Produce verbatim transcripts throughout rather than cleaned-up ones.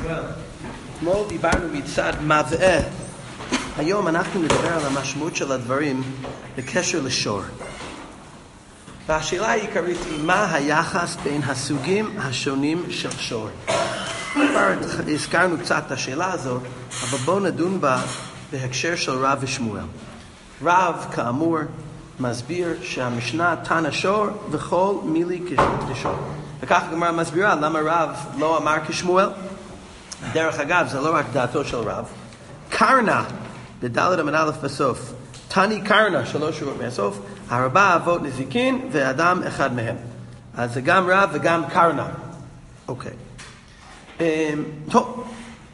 אתמול דיברנו מצד מבעה. היום אנחנו נדבר על המשמעות של הדברים בקשר לשור. והשאלה העיקרית היא מה היחס בין הסוגים השונים של שור. כבר הזכרנו קצת את השאלה הזאת, אבל בואו נדון בה בהקשר של רב ושמואל. רב, כאמור, מסביר שהמשנה תנא שור וכל מילי כשור. וכך הגמרא מסבירה למה רב לא אמר כשמואל. דרך אגב, זה לא רק דעתו של רב. קרנה, בדלת עמוד א' בסוף, תני קרנה, שלוש שורות מהסוף, ארבע אבות נזיקין ואדם אחד מהם. אז זה גם רב וגם קרנה. אוקיי. טוב.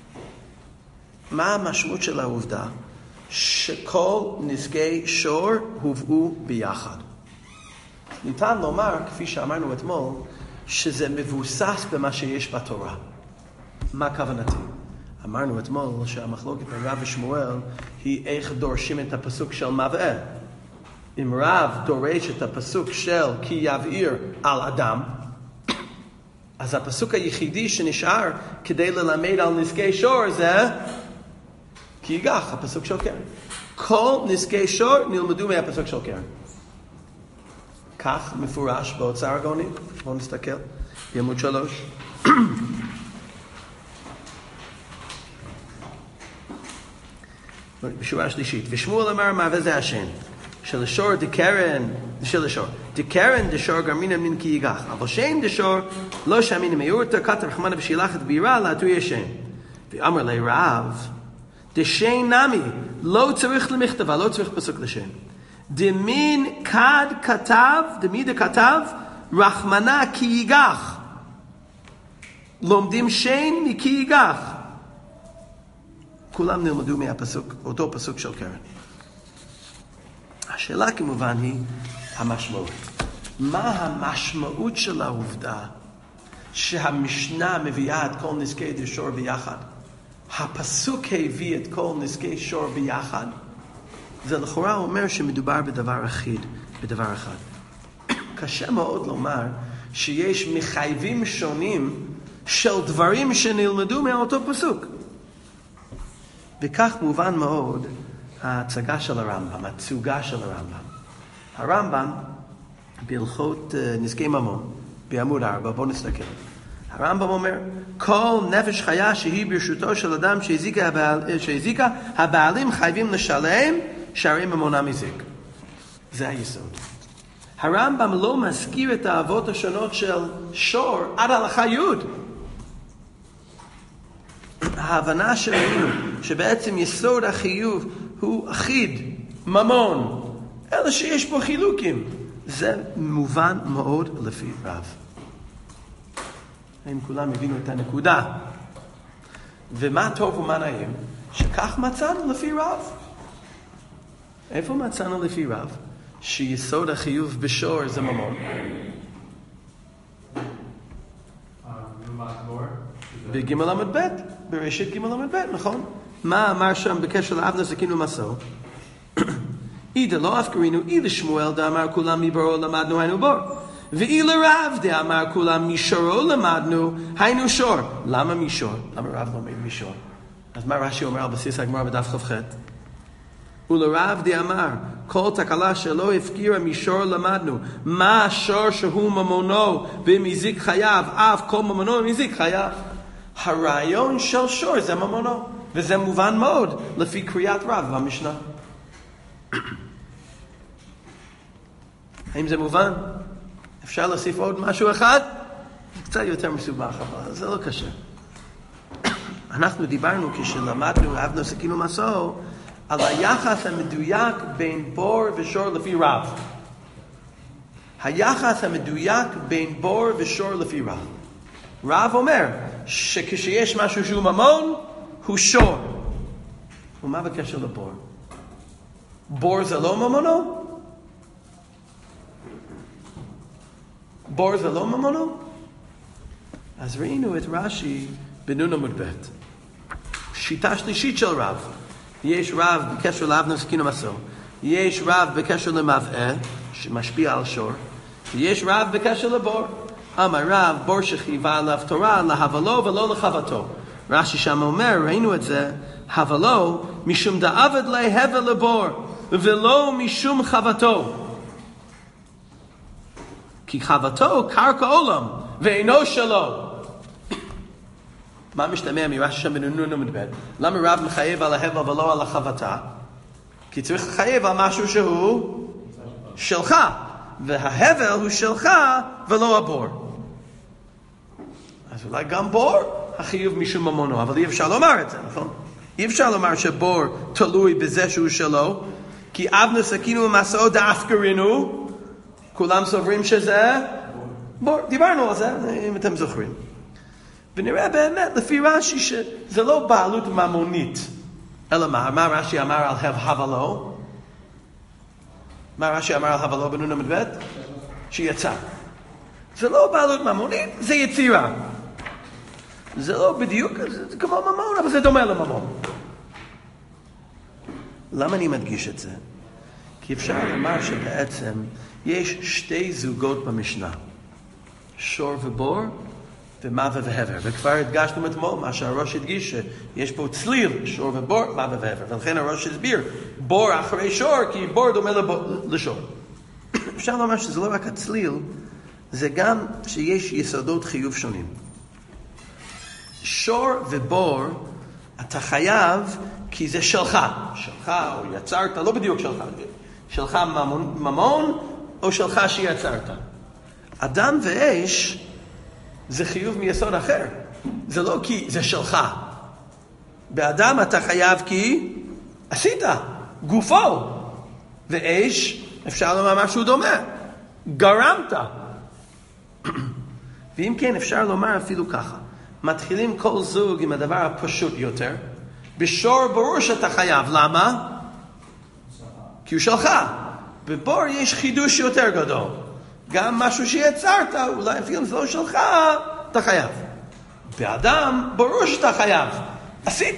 מה המשמעות של העובדה? שכל נזקי שור הובאו ביחד. ניתן לומר, כפי שאמרנו אתמול, שזה מבוסס במה שיש בתורה. מה כוונתי? אמרנו אתמול שהמחלוקת בין רב ושמואל היא איך דורשים את הפסוק של מבעה. אם רב דורש את הפסוק של כי יבעיר על אדם, אז הפסוק היחידי שנשאר כדי ללמד על נזקי שור זה כי ייגח, הפסוק של קרן. כל נזקי שור נלמדו מהפסוק של קרן. כך מפורש באוצר הגאונים. בואו נסתכל בעמוד שלוש. בשורה השלישית. ושמואל אמר מה וזה השן. שלשור דקרן, שלשור. דקרן דשור גרמינא מן כי ייגח. אבל שן דשור לא שמינא מיורתא כתר רחמנא בשילחת בירה להתוי השן. ואמר לי רב, דשן נמי, לא צריך למכתבה, לא צריך פסוק לשן. דמין כד כתב, דמי דכתב, רחמנה כי ייגח. לומדים שן מכי ייגח. כולם נלמדו מהפסוק, אותו פסוק של קרן. השאלה כמובן היא המשמעות. מה המשמעות של העובדה שהמשנה מביאה את כל נזקי דשור ביחד? הפסוק הביא את כל נזקי שור ביחד. זה לכאורה אומר שמדובר בדבר אחיד, בדבר אחד. קשה מאוד לומר שיש מחייבים שונים של דברים שנלמדו מאותו פסוק. וכך מובן מאוד ההצגה של הרמב"ם, התצוגה של הרמב"ם. הרמב"ם בהלכות נזקי ממון, בעמוד ארבע, בואו נסתכל. הרמב"ם אומר, כל נפש חיה שהיא ברשותו של אדם שהזיקה, הבעל, שהזיקה הבעלים חייבים לשלם שהרי ממונה מזיק. זה היסוד. הרמב"ם לא מזכיר את האבות השונות של שור עד הלכה י'. ההבנה שראינו שבעצם יסוד החיוב הוא אחיד, ממון, אלא שיש פה חילוקים. זה מובן מאוד לפי רב. האם כולם הבינו את הנקודה? ומה טוב ומה נעים? שכך מצאנו לפי רב. איפה מצאנו לפי רב? שיסוד החיוב בשור זה ממון. בגימל עמוד ב', בראשית גימל עמוד ב', נכון? מה אמר שם בקשר לאבנר סכין ומסור? אידה לא אפקרינו, אידה שמואל דאמר כולם מברו למדנו היינו בור. ואילה רב דאמר כולם משורו למדנו היינו שור. למה משור? למה רב לא אומר משור? אז מה רש"י אומר על בסיס הגמרא בדף כ"ח? ולרב דאמר כל תקלה שלא הפקירה משור למדנו מה השור שהוא ממונו ומזיק חייו אף כל ממונו ומזיק חייו. הרעיון של שור זה ממונו, וזה מובן מאוד לפי קריאת רב במשנה. האם זה מובן? אפשר להוסיף עוד משהו אחד? זה קצת יותר מסובך, אבל זה לא קשה. אנחנו דיברנו כשלמדנו אבנר סכין ומסור על היחס המדויק בין בור ושור לפי רב. היחס המדויק בין בור ושור לפי רב. רב אומר שכשיש משהו שהוא ממון, הוא שור. ומה בקשר לבור? בור זה לא ממונו? בור זה לא ממונו? אז ראינו את רש"י בנון עמוד ב'. שיטה שלישית של רב. יש רב בקשר לאבנר סכין ומסור. יש רב בקשר למבעה, שמשפיע על שור. ויש רב בקשר לבור. אמר רב, בור שחייבה עליו תורה, להבלו ולא לחבטו. רש"י שם אומר, ראינו את זה, הבלו משום דעבד להבל לבור, ולא משום חבטו. כי חבטו קרקע עולם, ואינו שלו. מה משתמע מרש"י שם בנ"ן עמוד ב'? למה רב מחייב על ההבל ולא על החבטה? כי צריך לחייב על משהו שהוא שלך, וההבל הוא שלך ולא הבור. אז אולי גם בור החיוב משום ממונו, אבל אי אפשר לומר את זה, נכון? אי אפשר לומר שבור תלוי בזה שהוא שלו, כי אבנו סכינו ומסעו דאפקרינו, כולם סוברים שזה בור. דיברנו על זה, אם אתם זוכרים. ונראה באמת לפי רש"י שזה לא בעלות ממונית, אלא מה? מה רש"י אמר על הבלו? מה רש"י אמר על הבלו בנ"ן עמוד ב'? שיצא. זה לא בעלות ממונית, זה יצירה. זה לא בדיוק, זה כמו ממון, אבל זה דומה לממון. למה אני מדגיש את זה? כי אפשר לומר שבעצם יש שתי זוגות במשנה. שור ובור ומווה והבר. וכבר הדגשנו אתמול מה שהראש הדגיש, שיש פה צליל, שור ובור, מווה והבר. ולכן הראש הסביר, בור אחרי שור, כי בור דומה לשור. אפשר לומר שזה לא רק הצליל, זה גם שיש יסודות חיוב שונים. שור ובור, אתה חייב כי זה שלך. שלך או יצרת, לא בדיוק שלך. שלך ממון, ממון או שלך שיצרת. אדם ואש זה חיוב מיסוד אחר. זה לא כי זה שלך. באדם אתה חייב כי עשית, גופו. ואש, אפשר לומר משהו דומה. גרמת. ואם כן, אפשר לומר אפילו ככה. מתחילים כל זוג עם הדבר הפשוט יותר. בשור ברור שאתה חייב. למה? כי הוא שלך. בבור יש חידוש יותר גדול. גם משהו שיצרת, אולי אפילו זה לא שלך, אתה חייב. באדם, ברור שאתה חייב. עשית.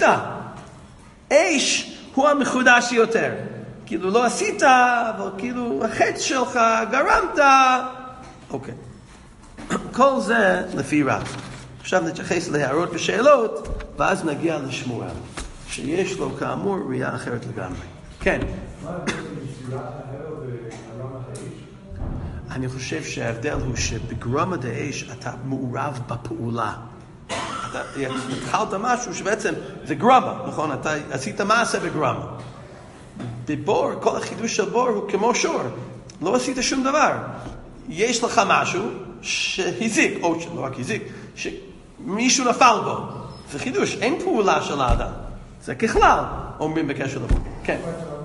אש הוא המחודש יותר. כאילו לא עשית, אבל כאילו החץ שלך, גרמת. אוקיי. כל זה לפי רב. עכשיו נתייחס להערות ושאלות, ואז נגיע לשמואל, שיש לו כאמור ראייה אחרת לגמרי. כן. מה ההבדל בין ספירת ההבל וגרמת האש? אני חושב שההבדל הוא שבגרמת האש אתה מעורב בפעולה. אתה התחלת משהו שבעצם זה גרמה, נכון? אתה עשית מעשה בגרמה. בבור, כל החידוש של בור הוא כמו שור. לא עשית שום דבר. יש לך משהו שהזיק, או לא רק הזיק, שמישהו נפל בו. זה חידוש, אין פעולה של האדם. זה ככלל, אומרים בקשר לבור. כן.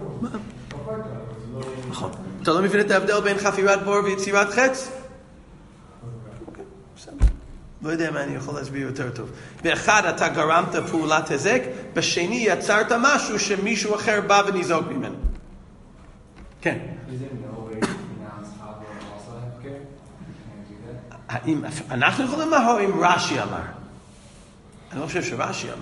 נכון. אתה לא מבין את ההבדל בין חפירת בור ויצירת חץ? אוקיי, בסדר. לא יודע מה אני יכול להסביר יותר טוב. באחד אתה גרמת פעולת הזק, בשני יצרת משהו שמישהו אחר בא וניזוק ממנו. כן. האם אנחנו יכולים לומר אם רש"י אמר? אני לא חושב שרש"י אמר.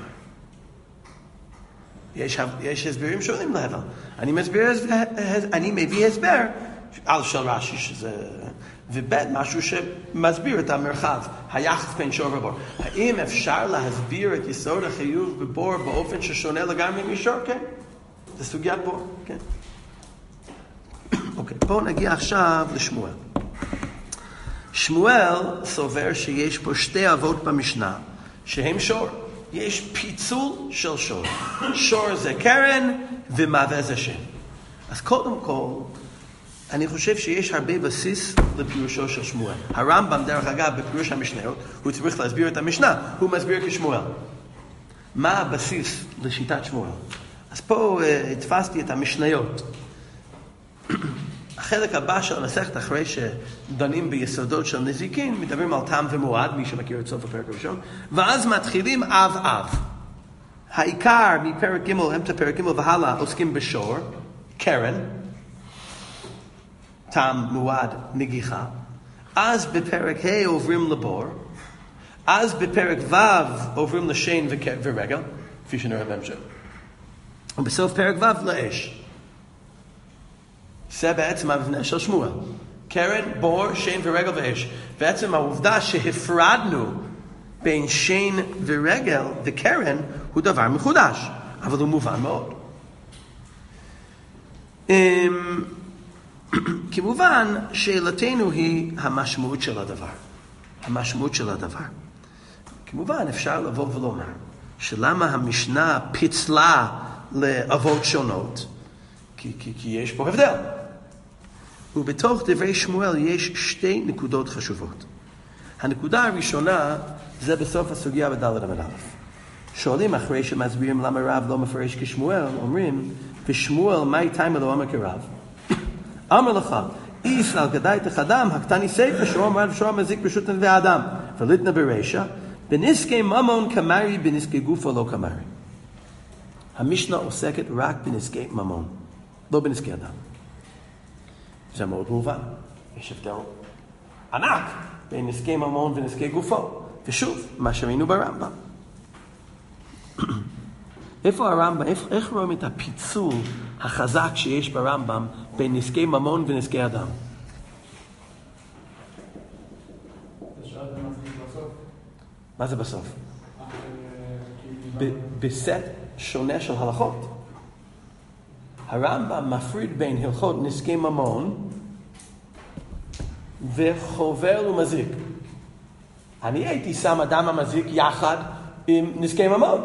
יש, יש הסברים שונים להבל. אני מסביר, אני מביא הסבר על של רש"י שזה, ובית משהו שמסביר את המרחב, היחס בין שור ובור. האם אפשר להסביר את יסוד החיוב בבור באופן ששונה לגמרי משור? כן. זה סוגיית בור, כן. אוקיי, בואו נגיע עכשיו לשמואל. שמואל סובר שיש פה שתי אבות במשנה שהם שור. יש פיצול של שור. שור זה קרן ומווה זה שם. אז קודם כל, אני חושב שיש הרבה בסיס לפירושו של שמואל. הרמב"ם, דרך אגב, בפירוש המשניות, הוא צריך להסביר את המשנה, הוא מסביר כשמואל. מה הבסיס לשיטת שמואל? אז פה uh, התפסתי את המשניות. החלק הבא של המסכת, אחרי שדנים ביסודות של נזיקין, מדברים על טעם ומועד, מי שמכיר את סוף הפרק הראשון, ואז מתחילים אב אב. העיקר מפרק ג' אמצע פרק ג' והלאה עוסקים בשור, קרן, טעם מועד נגיחה. אז בפרק ה' עוברים לבור, אז בפרק ו' עוברים לשן ורגל, כפי שנראה בהמשך. ובסוף פרק ו' לאש. זה בעצם המבנה של שמואל. קרן, בור, שם ורגל ואש. בעצם העובדה שהפרדנו בין שיין ורגל וקרן הוא דבר מחודש, אבל הוא מובן מאוד. כמובן, שאלתנו היא המשמעות של הדבר. המשמעות של הדבר. כמובן, אפשר לבוא ולומר, שלמה המשנה פיצלה לאבות שונות, כי, כי, כי יש פה הבדל. ובתוך דברי שמואל יש שתי נקודות חשובות. הנקודה הראשונה זה בסוף הסוגיה בדלת עמוד א'. שואלים אחרי שמסבירים למה רב לא מפרש כשמואל, אומרים, בשמואל מהי תימא לא אמר כרב? אמר לך, איס על גדי תחדם, הקטני ספר, שור מרד ושור מזיק ברשות נדבי האדם. וליתנה ברשע, בנזקי ממון כמרי, בנזקי גופו לא כמרי. המשנה עוסקת רק בנזקי ממון, לא בנזקי אדם. זה מאוד מובן. יש הבדל ענק בין נזקי ממון ונזקי גופו. ושוב, מה שראינו ברמב"ם. איפה הרמב"ם, איך, איך רואים את הפיצול החזק שיש ברמב"ם בין נזקי ממון ונזקי אדם? מה זה בסוף? בסט שונה של הלכות. הרמב"ם מפריד בין הלכות נזקי ממון וחובל ומזיק. אני הייתי שם אדם המזיק יחד עם נזקי ממון.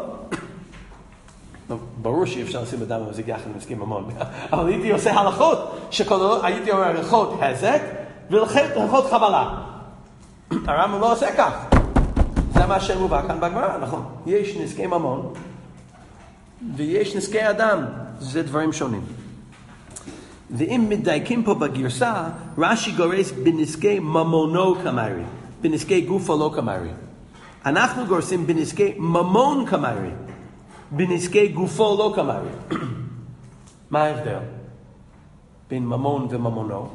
ברור שאי אפשר לשים אדם המזיק יחד עם נזקי ממון, אבל הייתי עושה הלכות שכולו, הייתי אומר הלכות הזק והלכות חבלה. הרמב"ם לא עושה כך. זה מה שמובא כאן בגמרא, נכון? יש נזקי ממון ויש נזקי אדם, זה דברים שונים. ואם מדייקים פה בגרסה, רש"י גורס בנזקי ממונו כמרי, בנזקי גופו לא כמרי. אנחנו גורסים בנזקי ממון כמרי, בנזקי גופו לא כמרי. מה ההבדל בין ממון וממונו?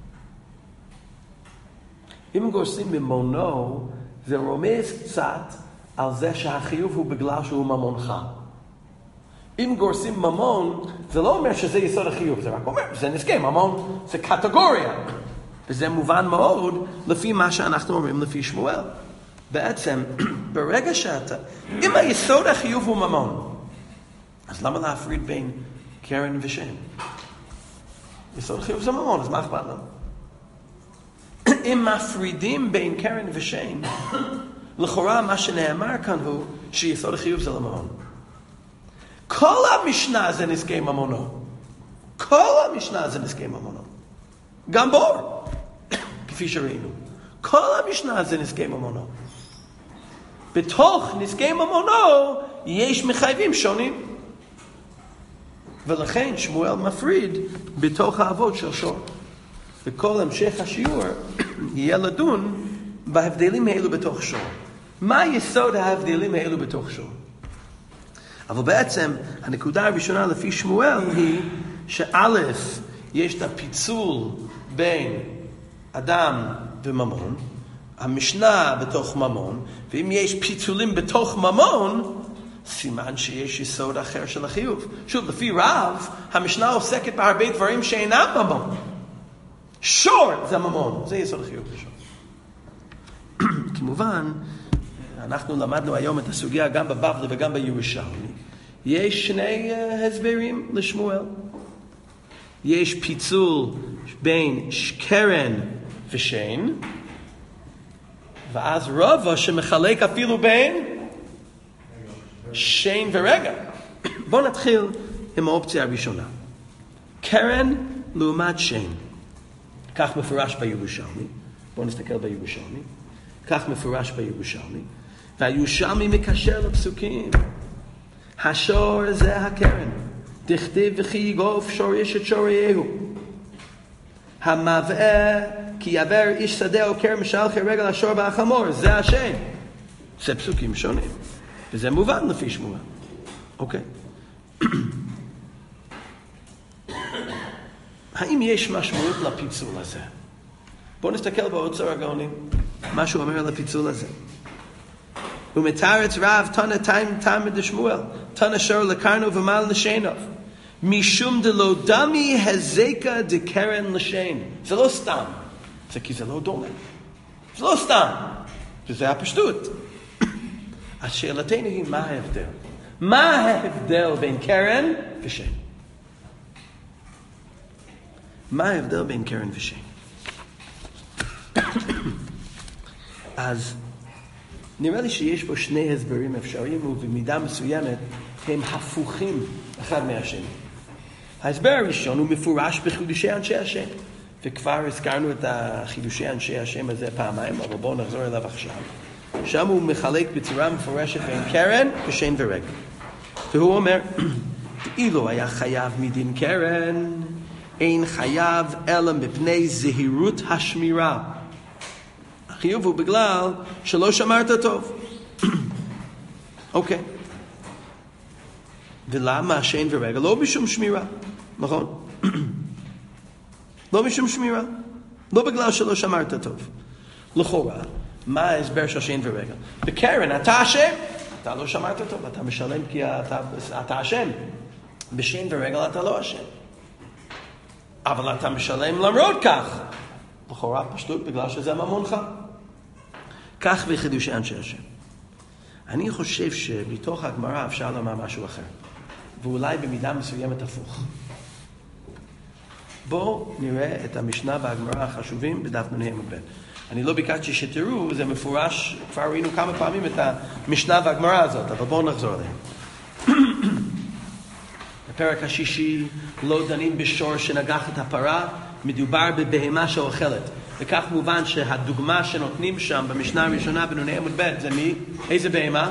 אם גורסים ממונו, זה רומז קצת על זה שהחיוב הוא בגלל שהוא ממונך. אם גורסים ממון, זה לא אומר שזה יסוד החיוב, זה רק אומר, זה נזקי ממון, זה קטגוריה. וזה מובן מאוד לפי מה שאנחנו אומרים לפי שמואל. בעצם, ברגע שאתה, אם היסוד החיוב הוא ממון, אז למה להפריד בין קרן ושן? יסוד החיוב זה ממון, אז מה אכפת לנו? אם מפרידים בין קרן ושן, לכאורה מה שנאמר כאן הוא שיסוד החיוב זה לממון. כל המשנה זה נזקי ממונו. כל המשנה זה נזקי ממונו. גם בור, כפי שראינו. כל המשנה זה נזקי ממונו. בתוך נזקי ממונו יש מחייבים שונים. ולכן שמואל מפריד בתוך האבות של שור. וכל המשך השיעור יהיה לדון בהבדלים האלו בתוך שור. מה יסוד ההבדלים האלו בתוך שור? אבל בעצם הנקודה הראשונה לפי שמואל היא שא' יש את הפיצול בין אדם וממון, המשנה בתוך ממון, ואם יש פיצולים בתוך ממון, סימן שיש יסוד אחר של החיוב. שוב, לפי רב, המשנה עוסקת בהרבה דברים שאינם ממון. שור זה ממון, זה יסוד החיוב בשור. כמובן, אנחנו למדנו היום את הסוגיה גם בבבלי וגם בירושלמי. יש שני uh, הסברים לשמואל. יש פיצול בין קרן ושן, ואז רבא שמחלק אפילו בין שן ורגע. בואו נתחיל עם האופציה הראשונה. קרן לעומת שן. כך מפורש בירושלמי. בואו נסתכל בירושלמי. כך מפורש בירושלמי. והירושלמי מקשר לפסוקים. השור זה הקרן. דכתיב וכי יגוף שור איש את שורייהו. המבעה כי יעבר איש שדה או קרן משלחי רגל השור והחמור. זה השם. זה פסוקים שונים. וזה מובן לפי שמואל. אוקיי. האם יש משמעות לפיצול הזה? בואו נסתכל באוצר הגאונים. מה שהוא אומר על הפיצול הזה. ומתארץ רב תנא תמא דשמואל. תנא שור לקרנו ומל נשנוב. משום דלא דמי הזקה דקרן לשן. זה לא סתם. זה כי זה לא דומה. זה לא סתם. זה הפשטות. אז שאלתנו היא, מה ההבדל? מה ההבדל בין קרן ושן? מה ההבדל בין קרן ושן? אז נראה לי שיש פה שני הסברים אפשריים, ובמידה מסוימת הם הפוכים אחד מהשני. ההסבר הראשון הוא מפורש בחידושי אנשי השם, וכבר הזכרנו את החידושי אנשי השם הזה פעמיים, אבל בואו נחזור אליו עכשיו. שם הוא מחלק בצורה מפורשת בין קרן ושן ורגל. והוא אומר, אילו היה חייב מדין קרן, אין חייב אלא מפני זהירות השמירה. החיוב הוא בגלל שלא שמרת טוב. אוקיי. ולמה שן ורגל? לא בשום שמירה, נכון? לא בשום שמירה. לא בגלל שלא שמרת טוב. לכאורה, מה ההסבר של שן ורגל? בקרן אתה אשם, אתה לא שמרת טוב, אתה משלם כי אתה, אתה אשם. בשן ורגל אתה לא אשם. אבל אתה משלם למרות כך. לכאורה פשטות בגלל שזה ממונך. כך בחידושי אנשי השם. אני חושב שבתוך הגמרא אפשר לומר משהו אחר. ואולי במידה מסוימת הפוך. בואו נראה את המשנה והגמרא החשובים בדף נ"ה עמוד ב'. אני לא ביקשתי שתראו, זה מפורש, כבר ראינו כמה פעמים את המשנה והגמרא הזאת, אבל בואו נחזור עליהם. בפרק השישי לא דנים בשור שנגח את הפרה, מדובר בבהמה שאוכלת. וכך מובן שהדוגמה שנותנים שם במשנה הראשונה בנ"ה עמוד ב' זה מי? איזה בהמה?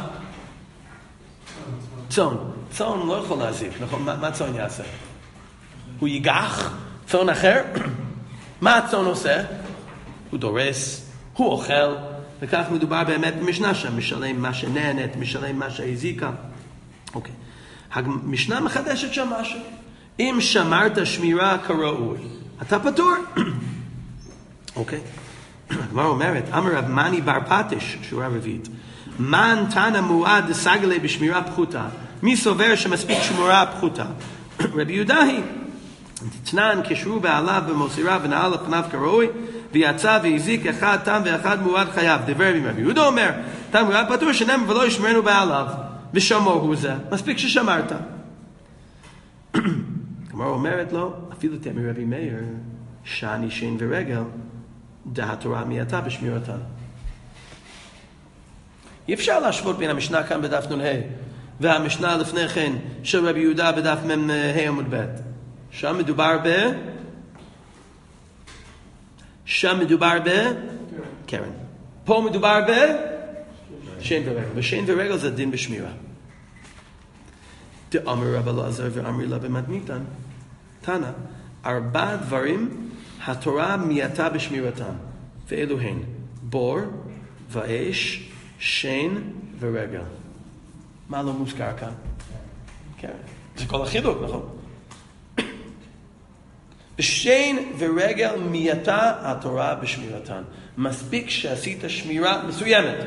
צאן. צאן לא יכול להזיק, נכון? מה, מה צאן יעשה? הוא ייגח צאן אחר? מה הצאן עושה? הוא דורס, הוא אוכל, וכך מדובר באמת במשנה שם, משלם מה שנהנת, משלם מה שהזיקה. אוקיי. המשנה מחדשת שם משהו. אם שמרת שמירה כראוי, אתה פטור. אוקיי. הגמרא אומרת, אמר רב מני בר פטיש, שורה רביעית, מן תנא מועד דסגלי בשמירה פחותה, מי סובר שמספיק שמורה פחותה? רבי יהודה היא, תתנן כשרו בעליו במוסירה ונעל על פניו כראוי, ויצא והזיק אחד תם ואחד מועד חייב. דבר רבי יהודה אומר, תם מועד פטור שנאמר ולא ישמרנו בעליו, ושמור הוא זה, מספיק ששמרת. הגמרא אומרת לו, אפילו תמי רבי מאיר, שאני שן ורגל, דהתורה מייתה בשמירתן. אי אפשר להשוות בין המשנה כאן בדף נ"ה והמשנה לפני כן של רבי יהודה בדף מ"ה עמוד ב'. שם מדובר ב... שם מדובר ב... קרן. פה מדובר ב... שן ורגל. ושן ורגל זה דין בשמירה. דאמר רב אלעזר ואמרי לה במתניתן. תנא, ארבע דברים התורה מייתה בשמירתם. ואלו הן בור ואש, שן ורגל. מה לא מוזכר כאן? קרן. זה כל החילוק, נכון? בשן ורגל מייתה התורה בשמירתן. מספיק שעשית שמירה מסוימת.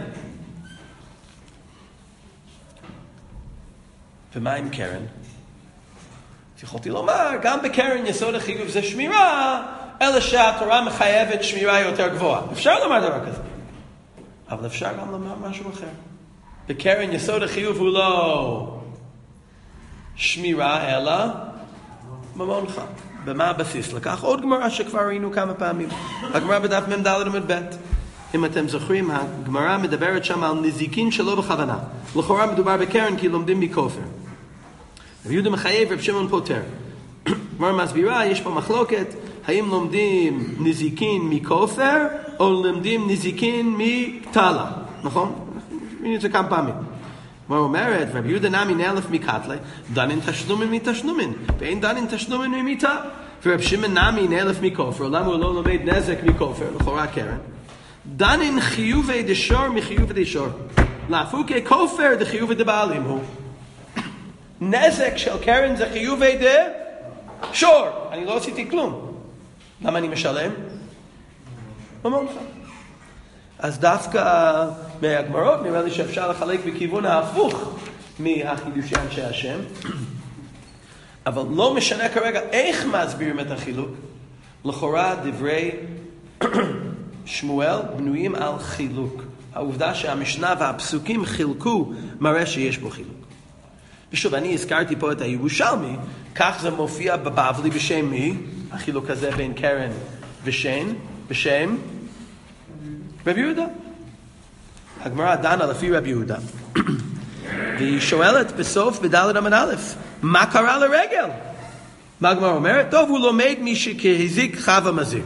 ומה עם קרן? יכולתי לומר, גם בקרן יסוד החיוב זה שמירה, אלא שהתורה מחייבת שמירה יותר גבוהה. אפשר לומר דבר כזה. אבל אפשר גם לומר משהו אחר. בקרן יסוד החיוב הוא לא שמירה, אלא ממונך. במה הבסיס? לקח עוד גמרא שכבר ראינו כמה פעמים. הגמרא בדף מ"ד עמוד ב'. אם אתם זוכרים, הגמרא מדברת שם על נזיקין שלא בכוונה. לכאורה מדובר בקרן כי לומדים מכופר. רבי יהודה מחייב, רב שמעון פוטר. הגמרא מסבירה, יש פה מחלוקת, האם לומדים נזיקין מכופר, או לומדים נזיקין מטלה. נכון? ראינו את זה כמה פעמים. הגמרא אומרת, רבי יהודה נמי נאלף מקטלי, דנין תשלומן מתשלומן, ואין דנין תשלומן ממיתה. ורב שמעון נמי נאלף מכופר, למה הוא לא לומד נזק מכופר, לכאורה קרן? דנין חיובי דשור מחיובי דשור. להפוקי כופר דחיובי דבעלים הוא. נזק של קרן זה חיובי דשור. אני לא עשיתי כלום. למה אני משלם? ממונך. אז דווקא מהגמרות נראה לי שאפשר לחלק בכיוון ההפוך מהחידושי אנשי השם. אבל לא משנה כרגע איך מסבירים את החילוק. לכאורה דברי שמואל בנויים על חילוק. העובדה שהמשנה והפסוקים חילקו מראה שיש בו חילוק. ושוב, אני הזכרתי פה את הירושלמי, כך זה מופיע בבבלי בשם מי? החילוק הזה בין קרן ושן, בשם רבי יהודה. הגמרא דנה לפי רבי יהודה. והיא שואלת בסוף בדלת עמוד א', מה קרה לרגל? מה הגמרא אומרת? טוב, הוא לומד מי שכהזיק חווה מזיק.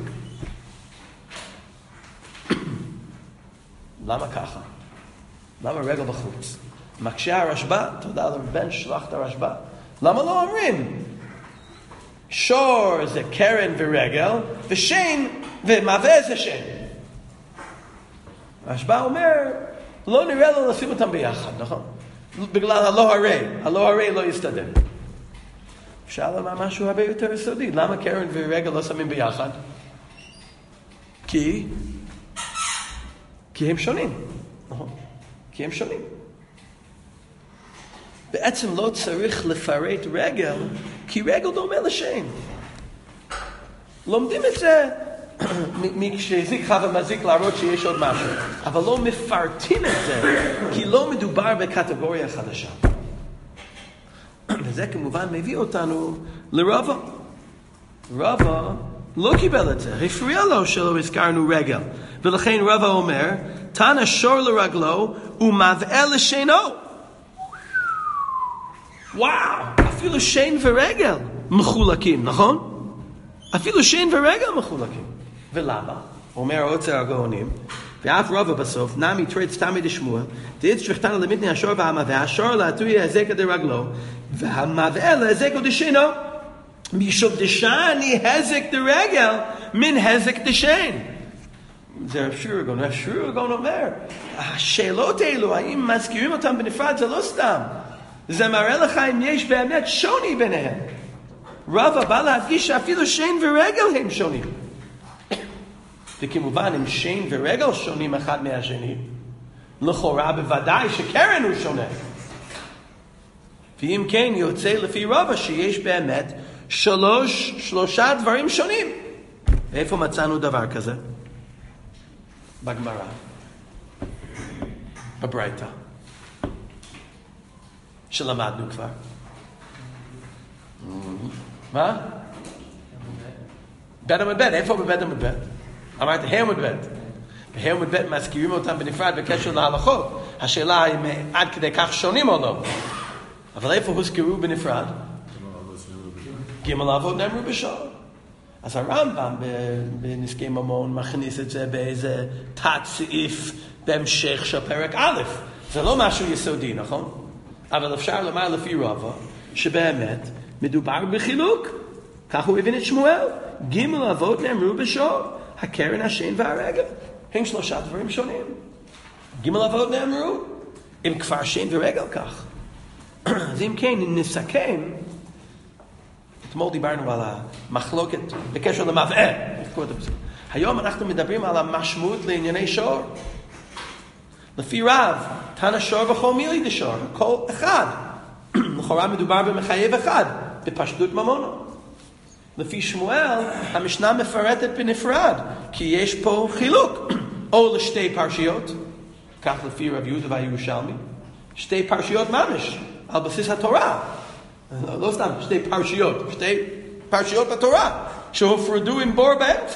למה ככה? למה רגל בחוץ? מקשה הרשב"א, תודה לבן שלח את הרשב"א. למה לא אומרים? שור זה קרן ורגל, ושן ומעווה זה שן. הרשב"א אומר, לא נראה לו לשים אותם ביחד, נכון? בגלל הלא הרי, הלא הרי לא יסתדר. אפשר לומר משהו הרבה יותר יסודי. למה קרן ורגל לא שמים ביחד? כי... כי הם שונים. נכון? כי הם שונים. בעצם לא צריך לפרט רגל, כי רגל דומה לשן. לומדים את זה מי שהזיק חווה מזיק להראות שיש עוד משהו. אבל לא מפרטים את זה, כי לא מדובר בקטגוריה חדשה. וזה כמובן מביא אותנו לרבא. רבא לא קיבל את זה, הפריע לו שלא הזכרנו רגל. ולכן רבא אומר, תנא שור לרגלו ומבעה לשנו. וואו, אפילו שן ורגל מחולקים, נכון? אפילו שן ורגל מחולקים. ולמה? אומר עוצר הגאונים, ואף רבא בסוף, נמי תרץ תמי דשמואל, תרץ שכתנו למתני השור והמבעה, השור להטוי הזקה דרגלו, והמבעה להזקה דשנו. משום דשני הזק דרגל, מן הזק דשן. זה רב שור הגאון, רב שור הגאון אומר, השאלות האלו, האם מזכירים אותם בנפרד, זה לא סתם. זה מראה לך אם יש באמת שוני ביניהם. רבא בא להדגיש שאפילו שן ורגל הם שונים. וכמובן, אם שן ורגל שונים אחד מהשני, לכאורה בוודאי שקרן הוא שונה. ואם כן, יוצא לפי רבא שיש באמת שלוש, שלושה דברים שונים. ואיפה מצאנו דבר כזה? בגמרא. בברייתא. שלמדנו כבר. מה? בית עמוד בית. איפה בבית עמוד בית? אמרת, ה' עמוד בית. בה' עמוד בית מזכירים אותם בנפרד בקשר להלכות. השאלה אם עד כדי כך שונים או לא. אבל איפה הוזכרו בנפרד? ג' אבות נאמרו בשור. אז הרמב"ם בנזקי ממון מכניס את זה באיזה תת סעיף בהמשך של פרק א'. זה לא משהו יסודי, נכון? אבל אפשר לומר לפי רבא שבאמת מדובר בחילוק. כך הוא הבין את שמואל. ג' אבות נאמרו בשור, הקרן, השן והרגל. הם שלושה דברים שונים. ג' אבות נאמרו, אם כבר שן ורגל כך. אז אם כן, אם נסכם, אתמול דיברנו על המחלוקת בקשר למבעה. היום אנחנו מדברים על המשמעות לענייני שור. לפי רב, תנא שור בכל מילי דשור, כל אחד. לכאורה מדובר במחייב אחד, בפשטות ממונו. לפי שמואל, המשנה מפרטת בנפרד, כי יש פה חילוק. או לשתי פרשיות, כך לפי רב יהודה והירושלמי, שתי פרשיות ממש, על בסיס התורה. לא, לא סתם שתי פרשיות, שתי פרשיות בתורה, שהופרדו עם בור באמצע.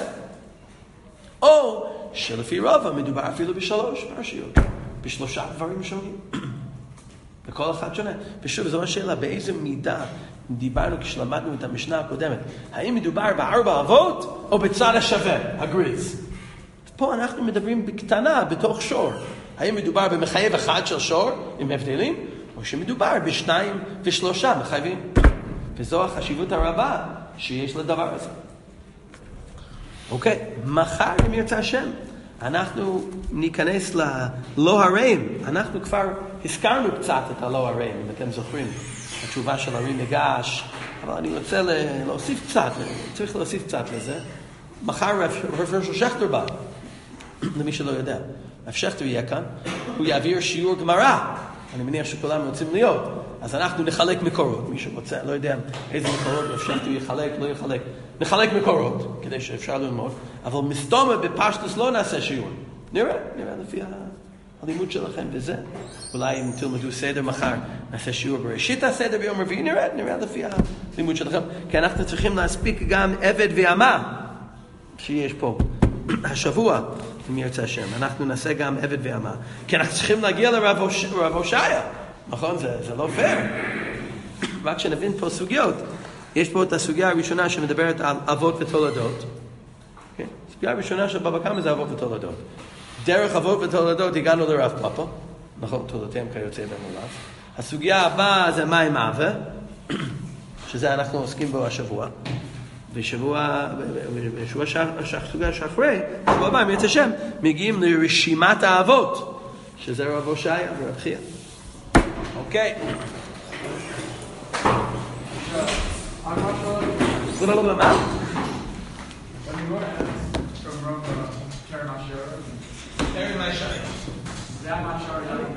או שלפי רבא מדובר אפילו בשלוש פרשיות, בשלושה דברים שונים. וכל אחד שונה. ושוב, זו השאלה, באיזה מידה דיברנו כשלמדנו את המשנה הקודמת. האם מדובר בארבע אבות או בצד השווה, הגריז? פה אנחנו מדברים בקטנה, בתוך שור. האם מדובר במחייב אחד של שור, עם הבדלים? או שמדובר בשניים ושלושה מחייבים. וזו החשיבות הרבה שיש לדבר הזה. אוקיי, מחר אם ירצה השם, אנחנו ניכנס ללא הרעים. אנחנו כבר הזכרנו קצת את הלא הרעים, אם אתם זוכרים. התשובה של הרי מגש, אבל אני רוצה להוסיף קצת, צריך להוסיף קצת לזה. מחר רב שכטר בא, למי שלא יודע. רב שכטר יהיה כאן, הוא יעביר שיעור גמרא אני מניח שכולם רוצים להיות. אז אנחנו נחלק מקורות. מי שרוצה, לא יודע איזה מקורות אפשרתי יחלק, לא יחלק. נחלק מקורות, כדי שאפשר ללמוד. אבל מסתומה בפשטוס לא נעשה שיעור. נראה, נראה לפי הלימוד שלכם וזה. אולי אם תלמדו סדר מחר, נעשה שיעור בראשית הסדר ביום רביעי, נראה, נראה לפי הלימוד שלכם. כי אנחנו צריכים להספיק גם עבד ועמה, שיש פה השבוע, אם ירצה השם. אנחנו נעשה גם עבד ועמה. כי אנחנו צריכים להגיע לרב הושעיה. נכון? זה, זה לא פייר. רק שנבין פה סוגיות. יש פה את הסוגיה הראשונה שמדברת על אבות ותולדות. Okay? הסוגיה הראשונה של בבא קמא זה אבות ותולדות. דרך אבות ותולדות הגענו לרב פאפא. נכון, תולדותיהם כיוצא במולד. הסוגיה הבאה זה מים אבה, שזה אנחנו עוסקים בו השבוע. ושבוע, ושבוע הסוגיה שאחרי, שבוע הבא, אם יצא שם, מגיעים לרשימת האבות, שזה רב הושעיה ורב חייא. אוקיי. זה לא לא מה? Very much.